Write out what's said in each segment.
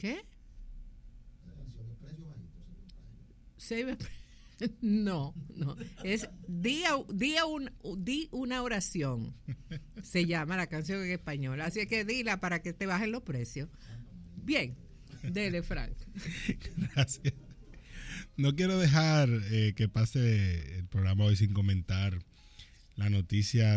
¿Qué? Save No, es di una oración. Se llama la canción en español. Así que dila para que te bajen los precios. Bien, dele, Frank. Gracias. No quiero dejar que pase el programa hoy sin comentar una noticia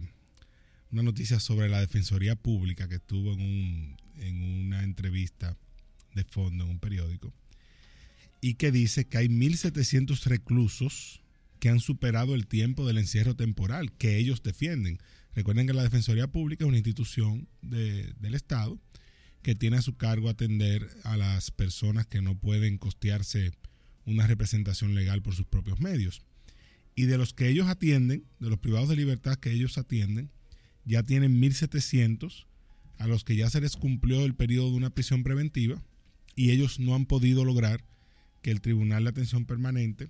sobre la Defensoría Pública que estuvo en una entrevista de fondo en un periódico, y que dice que hay 1.700 reclusos que han superado el tiempo del encierro temporal que ellos defienden. Recuerden que la Defensoría Pública es una institución del Estado que tiene a su cargo atender a las personas que no pueden costearse una representación legal por sus propios medios. Y de los que ellos atienden, de los privados de libertad que ellos atienden, ya tienen 1.700 a los que ya se les cumplió el periodo de una prisión preventiva y ellos no han podido lograr que el Tribunal de Atención Permanente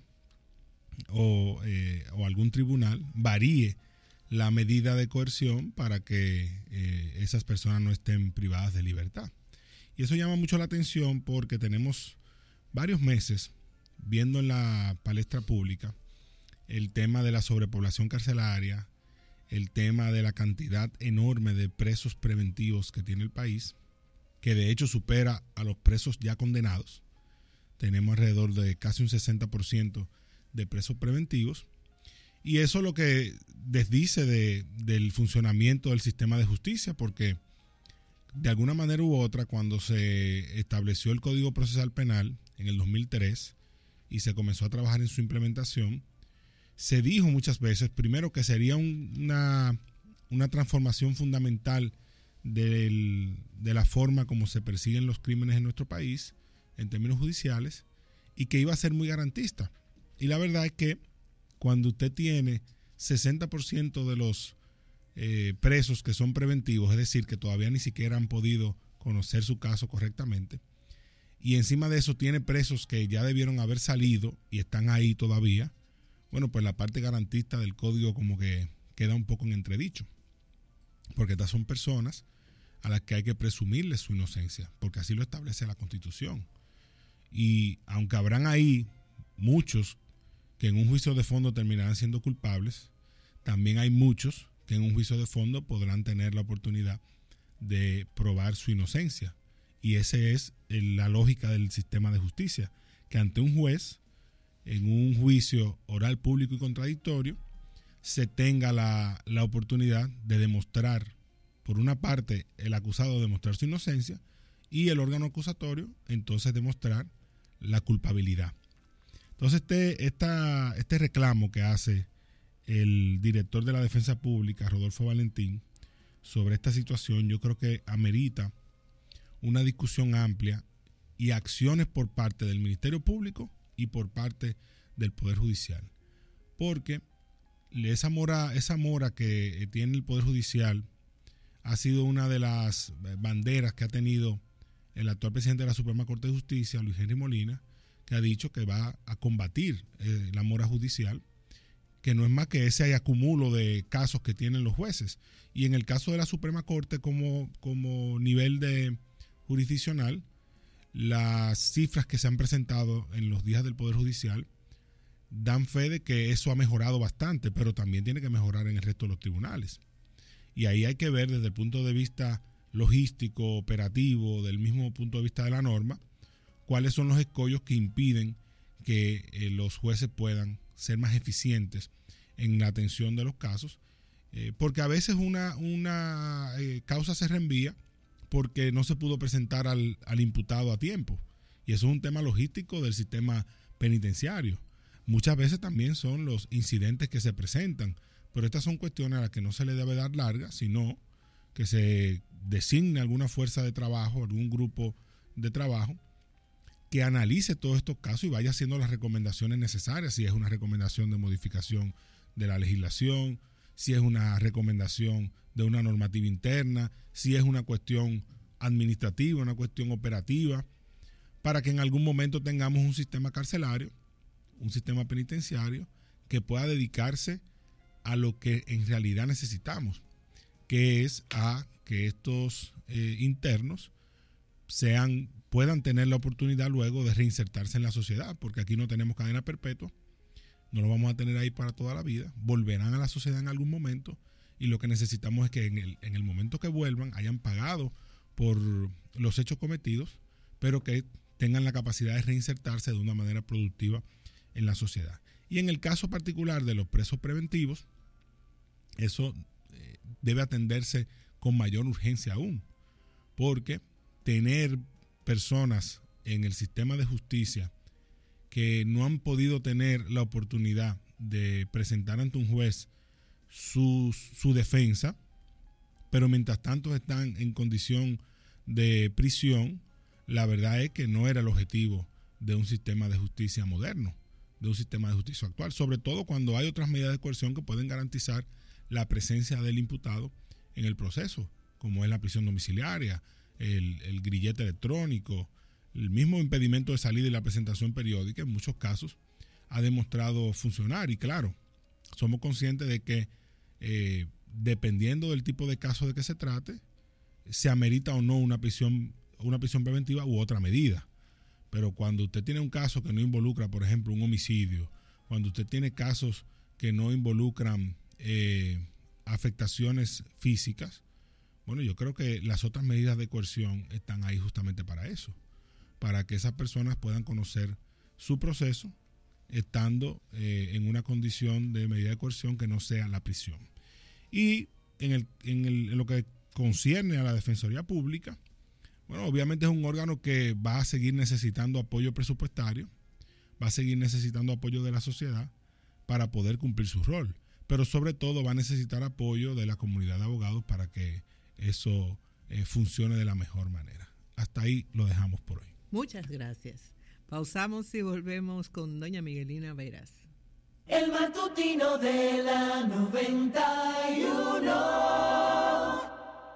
o algún tribunal varíe la medida de coerción para que esas personas no estén privadas de libertad. Y eso llama mucho la atención porque tenemos varios meses viendo en la palestra pública el tema de la sobrepoblación carcelaria, el tema de la cantidad enorme de presos preventivos que tiene el país, que de hecho supera a los presos ya condenados. Tenemos alrededor de casi un 60% de presos preventivos. Y eso es lo que desdice del funcionamiento del sistema de justicia, porque de alguna manera u otra, cuando se estableció el Código Procesal Penal en el 2003 y se comenzó a trabajar en su implementación, se dijo muchas veces, primero, que sería una transformación fundamental de la forma como se persiguen los crímenes en nuestro país, en términos judiciales, y que iba a ser muy garantista. Y la verdad es que cuando usted tiene 60% de los presos que son preventivos, es decir, que todavía ni siquiera han podido conocer su caso correctamente, y encima de eso tiene presos que ya debieron haber salido y están ahí todavía, bueno, pues la parte garantista del código como que queda un poco en entredicho, porque estas son personas a las que hay que presumirles su inocencia, porque así lo establece la Constitución. Y aunque habrán ahí muchos que en un juicio de fondo terminarán siendo culpables, también hay muchos que en un juicio de fondo podrán tener la oportunidad de probar su inocencia. Y esa es la lógica del sistema de justicia, que ante un juez, en un juicio oral, público y contradictorio, se tenga la oportunidad de demostrar, por una parte, el acusado demostrar su inocencia y el órgano acusatorio entonces demostrar la culpabilidad. Entonces este reclamo que hace el director de la Defensa Pública, Rodolfo Valentín, sobre esta situación, yo creo que amerita una discusión amplia y acciones por parte del Ministerio Público y por parte del Poder Judicial. Porque esa mora que tiene el Poder Judicial ha sido una de las banderas que ha tenido el actual presidente de la Suprema Corte de Justicia, Luis Henry Molina, que ha dicho que va a combatir la mora judicial, que no es más que ese acumulo de casos que tienen los jueces. Y en el caso de la Suprema Corte como nivel de jurisdiccional, las cifras que se han presentado en los días del Poder Judicial dan fe de que eso ha mejorado bastante, pero también tiene que mejorar en el resto de los tribunales. Y ahí hay que ver desde el punto de vista logístico, operativo, del mismo punto de vista de la norma, cuáles son los escollos que impiden que los jueces puedan ser más eficientes en la atención de los casos, porque a veces una causa se reenvía porque no se pudo presentar al imputado a tiempo, y eso es un tema logístico del sistema penitenciario. Muchas veces también son los incidentes que se presentan, pero estas son cuestiones a las que no se le debe dar larga, sino que se designe alguna fuerza de trabajo, algún grupo de trabajo que analice todos estos casos y vaya haciendo las recomendaciones necesarias, si es una recomendación de modificación de la legislación, si es una recomendación de una normativa interna, si es una cuestión administrativa, una cuestión operativa, para que en algún momento tengamos un sistema carcelario, un sistema penitenciario que pueda dedicarse a lo que en realidad necesitamos, que es a que estos internos puedan tener la oportunidad luego de reinsertarse en la sociedad, porque aquí no tenemos cadena perpetua, no lo vamos a tener ahí para toda la vida, volverán a la sociedad en algún momento, y lo que necesitamos es que en el momento que vuelvan hayan pagado por los hechos cometidos, pero que tengan la capacidad de reinsertarse de una manera productiva en la sociedad. Y en el caso particular de los presos preventivos, eso debe atenderse con mayor urgencia aún, porque tener personas en el sistema de justicia que no han podido tener la oportunidad de presentar ante un juez su defensa, pero mientras tanto están en condición de prisión, la verdad es que no era el objetivo de un sistema de justicia moderno, de un sistema de justicia actual, sobre todo cuando hay otras medidas de coerción que pueden garantizar la presencia del imputado en el proceso, como es la prisión domiciliaria, el grillete electrónico, el mismo impedimento de salida y la presentación periódica, en muchos casos ha demostrado funcionar. Y claro, somos conscientes de que dependiendo del tipo de caso de que se trate, se amerita o no una prisión preventiva u otra medida. Pero cuando usted tiene un caso que no involucra, por ejemplo, un homicidio, cuando usted tiene casos que no involucran afectaciones físicas, bueno, yo creo que las otras medidas de coerción están ahí justamente para eso, para que esas personas puedan conocer su proceso estando en una condición de medida de coerción que no sea la prisión. Y en lo que concierne a la Defensoría Pública, bueno, obviamente es un órgano que va a seguir necesitando apoyo presupuestario, va a seguir necesitando apoyo de la sociedad para poder cumplir su rol, pero sobre todo va a necesitar apoyo de la comunidad de abogados para que eso funcione de la mejor manera. Hasta ahí lo dejamos por hoy. Muchas gracias. Pausamos y volvemos con doña Miguelina Veras. El matutino de la 90.